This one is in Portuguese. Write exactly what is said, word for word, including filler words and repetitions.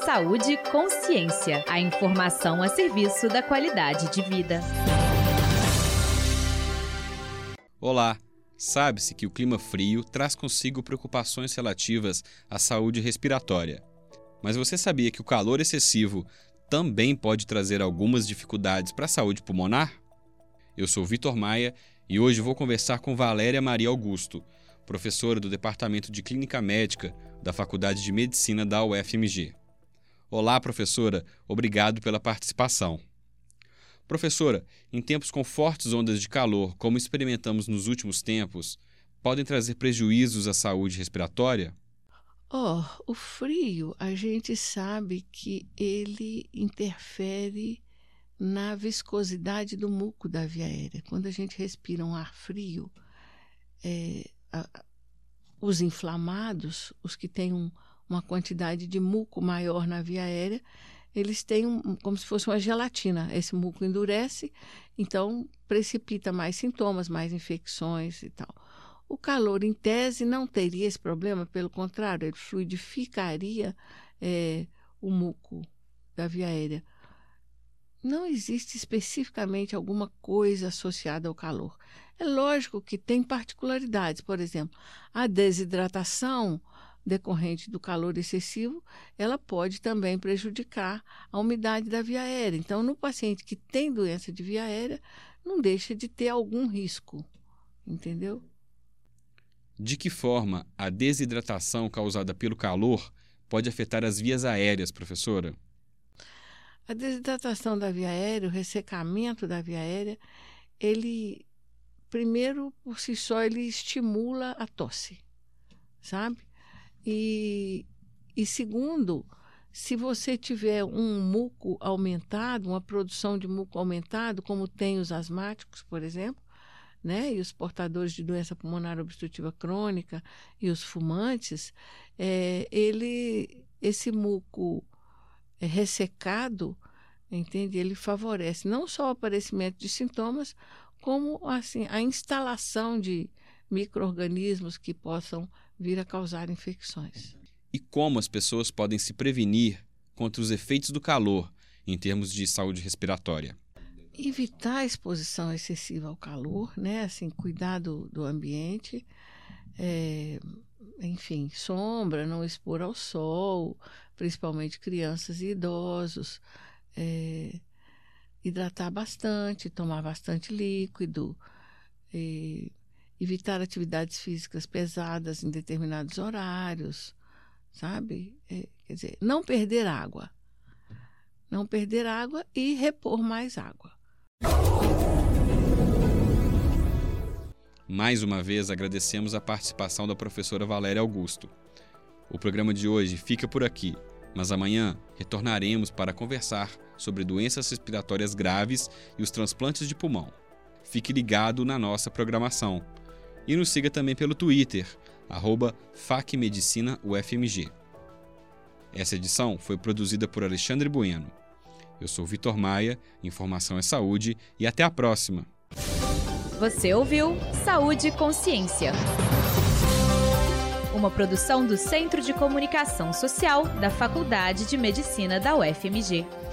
Saúde e Consciência. A informação a serviço da qualidade de vida. Olá! Sabe-se que o clima frio traz consigo preocupações relativas à saúde respiratória. Mas você sabia que o calor excessivo também pode trazer algumas dificuldades para a saúde pulmonar? Eu sou Vitor Maia e hoje vou conversar com Valéria Maria Augusto, professora do Departamento de Clínica Médica da Faculdade de Medicina da U F M G. Olá, professora. Obrigado pela participação. Professora, em tempos com fortes ondas de calor, como experimentamos nos últimos tempos, podem trazer prejuízos à saúde respiratória? Oh, o frio, a gente sabe que ele interfere na viscosidade do muco da via aérea. Quando a gente respira um ar frio, é, a, os inflamados, os que têm um, uma quantidade de muco maior na via aérea, eles têm um, como se fosse uma gelatina. Esse muco endurece, então precipita mais sintomas, mais infecções e tal. O calor, em tese, não teria esse problema, pelo contrário, ele fluidificaria é, o muco da via aérea. Não existe especificamente alguma coisa associada ao calor. É lógico que tem particularidades, por exemplo, a desidratação decorrente do calor excessivo, ela pode também prejudicar a umidade da via aérea. Então, no paciente que tem doença de via aérea, não deixa de ter algum risco, entendeu? De que forma a desidratação causada pelo calor pode afetar as vias aéreas, professora? A desidratação da via aérea, o ressecamento da via aérea, ele, primeiro, por si só, ele estimula a tosse, sabe? E, e segundo, se você tiver um muco aumentado, uma produção de muco aumentado, como tem os asmáticos, por exemplo, né, e os portadores de doença pulmonar obstrutiva crônica e os fumantes, é, ele, esse muco é, ressecado, entende? Ele favorece não só o aparecimento de sintomas, como assim, a instalação de micro-organismos que possam vir a causar infecções. E como as pessoas podem se prevenir contra os efeitos do calor em termos de saúde respiratória? Evitar a exposição excessiva ao calor, né? Assim, cuidar do, do ambiente, é, enfim, sombra, não expor ao sol, principalmente crianças e idosos, é, hidratar bastante, tomar bastante líquido, é, evitar atividades físicas pesadas em determinados horários, sabe? É, quer dizer, não perder água. Não perder água e repor mais água. Mais uma vez, agradecemos a participação da professora Valéria Augusto. O programa de hoje fica por aqui, mas amanhã retornaremos para conversar sobre doenças respiratórias graves e os transplantes de pulmão. Fique ligado na nossa programação. E nos siga também pelo Twitter, arroba FacMedicinaUFMG. Essa edição foi produzida por Alexandre Bueno. Eu sou Vitor Maia, informação é saúde e até a próxima. Você ouviu Saúde e Consciência. Uma produção do Centro de Comunicação Social da Faculdade de Medicina da U F M G.